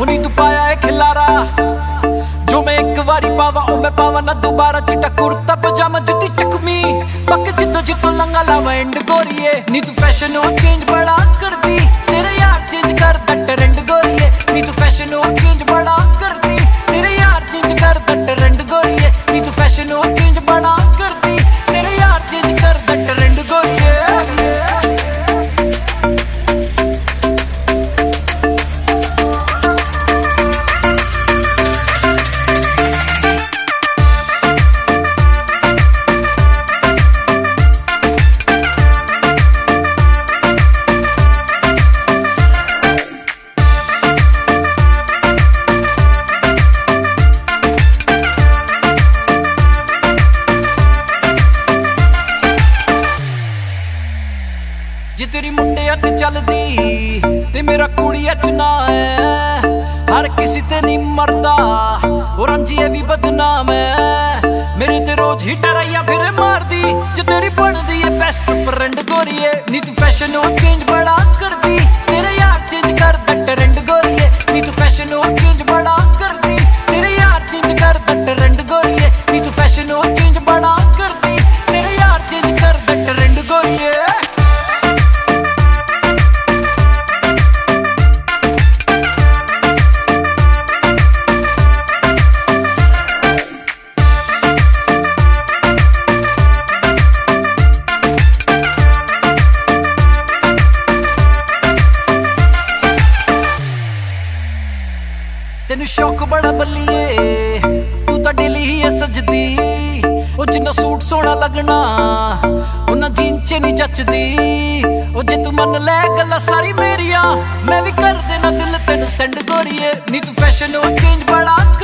उन्हीं तू पाया है खिलारा जो मैं एक बारी पावा ओ मैं पावा ना दोबारा। चिट्टा कुर्ता पजामा जुती चकमी पक जितो जितो लंगा लावा एंड गोरिए। नी तू फैशन हो चेंज बड़ा कर दी तेरे यार चेंज कर द ट्रेंड गोरिए। नी तू फैशन हो चेंज बड़ा कर दी तेरे यार चेंज कर द ट्रेंड गोरिए। नी तू फैशन हो चेंज बड़ा कर दी तेरे यार चेंज कर द ट्रेंड गोरिए। जे तेरी मुंडिया ते चलदी ते मेरा कुड़िया च ना है। हर किसी ते नहीं मरदा और रंजिए भी बदनाम है। मेरे ते रोज ही डराइया फिर मार दी जो तेरी बनदी है बेस्ट फ्रेंड गोरिए। नी तू फैशन हो चेंज बड़ा कर दी तेरे यार चेंज कर द ट्रेंड गोरिए। नी तू फैशन हो चेंज बड़ा कर दी तेरे यार चेंज कर द ट्रेंड गोरिए। नी तू फैशन हो चेंज बड़ा कर दी तेरे यार चेंज कर द ट्रेंड गोरिए। तेनू शौक बड़ा बल्लिए तू तो डेली ही है सजदी। ओ जिन्ना सूट सोहना लगना उन्ना जीन च नहीं जचदी। ओ जे तू मन लै गल्लां सारी मेरिया मैं भी कर देना दिल तेनू सेंड गोरिए। नी तू फैशन हो चेंज बड़ा